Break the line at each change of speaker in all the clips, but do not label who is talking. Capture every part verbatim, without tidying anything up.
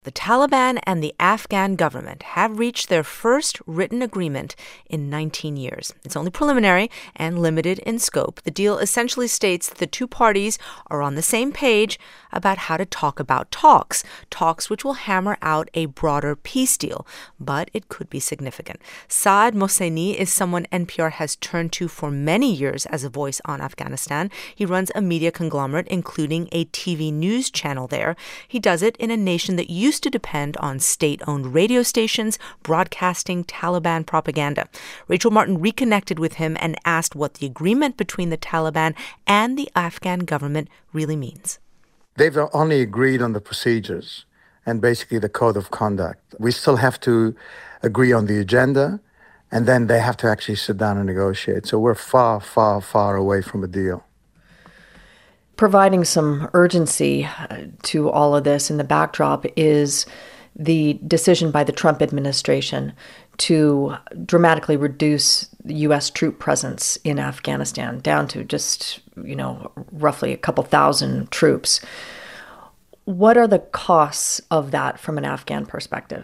The Taliban and the Afghan government have reached their first written agreement in nineteen years. It's only preliminary and limited in scope. The deal essentially states that the two parties are on the same page about how to talk about talks, talks which will hammer out a broader peace deal, but it could be significant. Saad Mohseni is someone N P R has turned to for many years as a voice on Afghanistan. He runs a media conglomerate, including a T V news channel there. He does it in a nation that used to depend on state-owned radio stations broadcasting Taliban propaganda. Rachel Martin reconnected with him and asked what the agreement between the Taliban and the Afghan government really means.
They've only agreed on the procedures and basically the code of conduct. We still have to agree on the agenda, and then they have to actually sit down and negotiate. So we're far, far, far away from a deal.
Providing some urgency to all of this in the backdrop is the decision by the Trump administration to dramatically reduce the U S troop presence in Afghanistan down to just, you know, roughly a couple thousand troops. What are the costs of that from an Afghan perspective?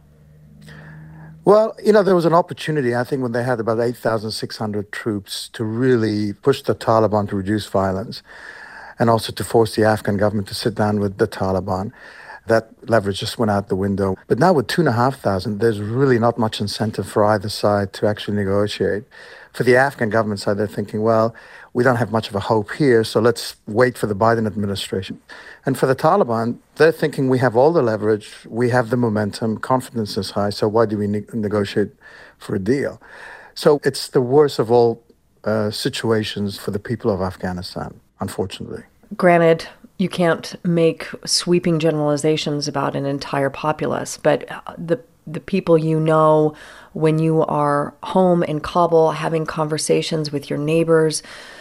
Well, you know, there was an opportunity, I think, when they had about eight thousand six hundred troops to really push the Taliban to reduce violence and also to force the Afghan government to sit down with the Taliban. That leverage just went out the window. But now with two and a half thousand, there's really not much incentive for either side to actually negotiate. For the Afghan government side, they're thinking, well, we don't have much of a hope here, so let's wait for the Biden administration. And for the Taliban, they're thinking we have all the leverage, we have the momentum, confidence is high, so why do we ne- negotiate for a deal? So it's the worst of all uh, situations for the people of Afghanistan, unfortunately.
Granted, you can't make sweeping generalizations about an entire populace, but the the people you know when you are home in Kabul having conversations with your neighbors,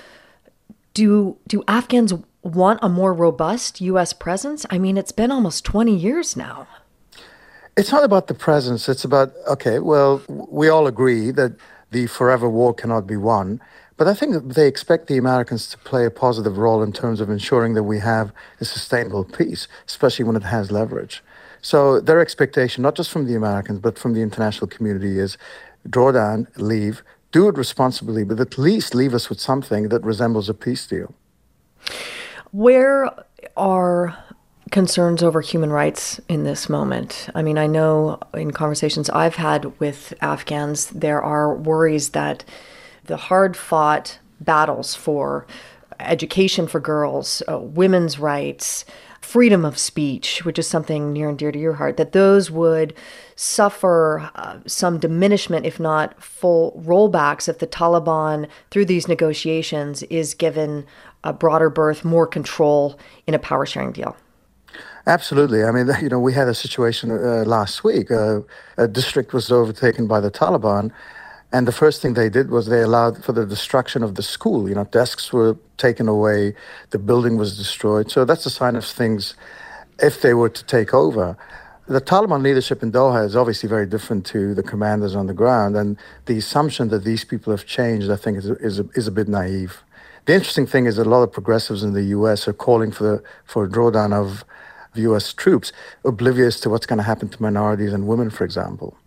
do do Afghans want a more robust U S presence? I mean, it's been almost twenty years now.
It's not about the presence. It's about, okay, well, we all agree that the forever war cannot be won. But I think that they expect the Americans to play a positive role in terms of ensuring that we have a sustainable peace, especially when it has leverage. So their expectation, not just from the Americans, but from the international community, is draw down, leave, do it responsibly, but at least leave us with something that resembles a peace deal.
Where are concerns over human rights in this moment? I mean, I know in conversations I've had with Afghans, there are worries that the hard-fought battles for education for girls, uh, women's rights, freedom of speech, which is something near and dear to your heart, that those would suffer uh, some diminishment, if not full rollbacks, if the Taliban, through these negotiations, is given a broader berth, more control in a power-sharing deal.
Absolutely. I mean, you know, we had a situation uh, last week. Uh, a district was overtaken by the Taliban, and the first thing they did was they allowed for the destruction of the school. You know, desks were taken away, the building was destroyed. So that's a sign of things if they were to take over. The Taliban leadership in Doha is obviously very different to the commanders on the ground, and the assumption that these people have changed, I think, is is a, is a bit naive. The interesting thing is that a lot of progressives in the U S are calling for the for a drawdown of U S troops, oblivious to what's going to happen to minorities and women, for example.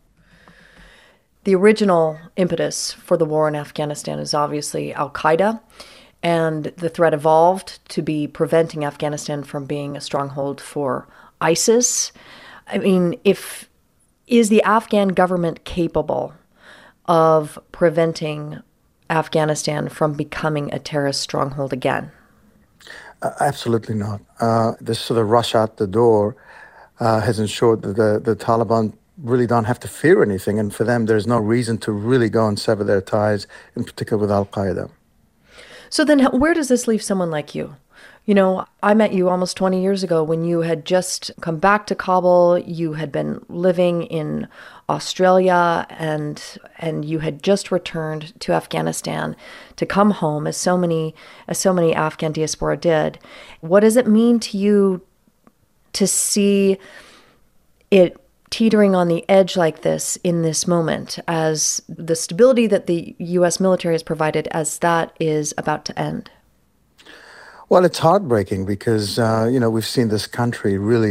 The original impetus for the war in Afghanistan is obviously al-Qaeda, and the threat evolved to be preventing Afghanistan from being a stronghold for ISIS. I mean, if is the Afghan government capable of preventing Afghanistan from becoming a terrorist stronghold again?
Uh, absolutely not. Uh, this sort of rush out the door uh, has ensured that the, the Taliban really don't have to fear anything. And for them, there's no reason to really go and sever their ties, in particular with al-Qaeda.
So then where does this leave someone like you? You know, I met you almost twenty years ago when you had just come back to Kabul. You had been living in Australia and and you had just returned to Afghanistan to come home, as so many as so many Afghan diaspora did. What does it mean to you to see it teetering on the edge like this in this moment, as the stability that the U S military has provided, as that is about to end?
Well, it's heartbreaking because, uh, you know, we've seen this country really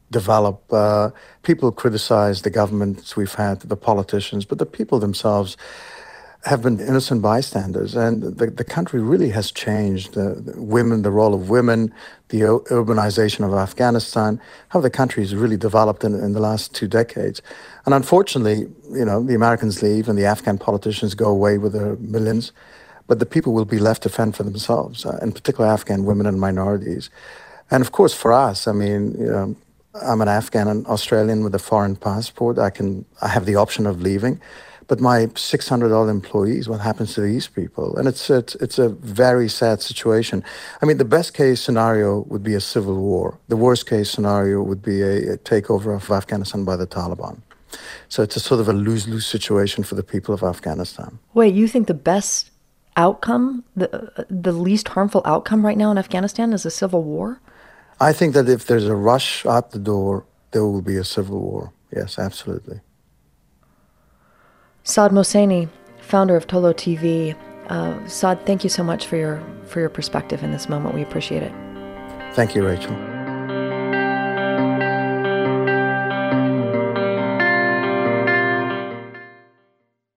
develop. Uh, people criticize the governments we've had, the politicians, but the people themselves have been innocent bystanders, and the, the country really has changed. Uh, women, the role of women, the u- urbanization of Afghanistan, how the country has really developed in, in the last two decades. And unfortunately, you know, the Americans leave and the Afghan politicians go away with their millions, but the people will be left to fend for themselves, uh, in particular Afghan women and minorities. And of course, for us, I mean, you know, I'm an Afghan and Australian with a foreign passport. I can, I have the option of leaving. But my six hundred odd employees, what happens to these people? And it's, it's it's a very sad situation. I mean, the best case scenario would be a civil war. The worst case scenario would be a, a takeover of Afghanistan by the Taliban. So it's a sort of a lose-lose situation for the people of Afghanistan.
Wait, you think the best outcome, the the least harmful outcome right now in Afghanistan is a civil war?
I think that if there's a rush out the door, there will be a civil war. Yes, absolutely.
Saad Mohseni, founder of Tolo T V. Uh, Saad, thank you so much for your for your perspective in this moment. We appreciate it.
Thank you, Rachel.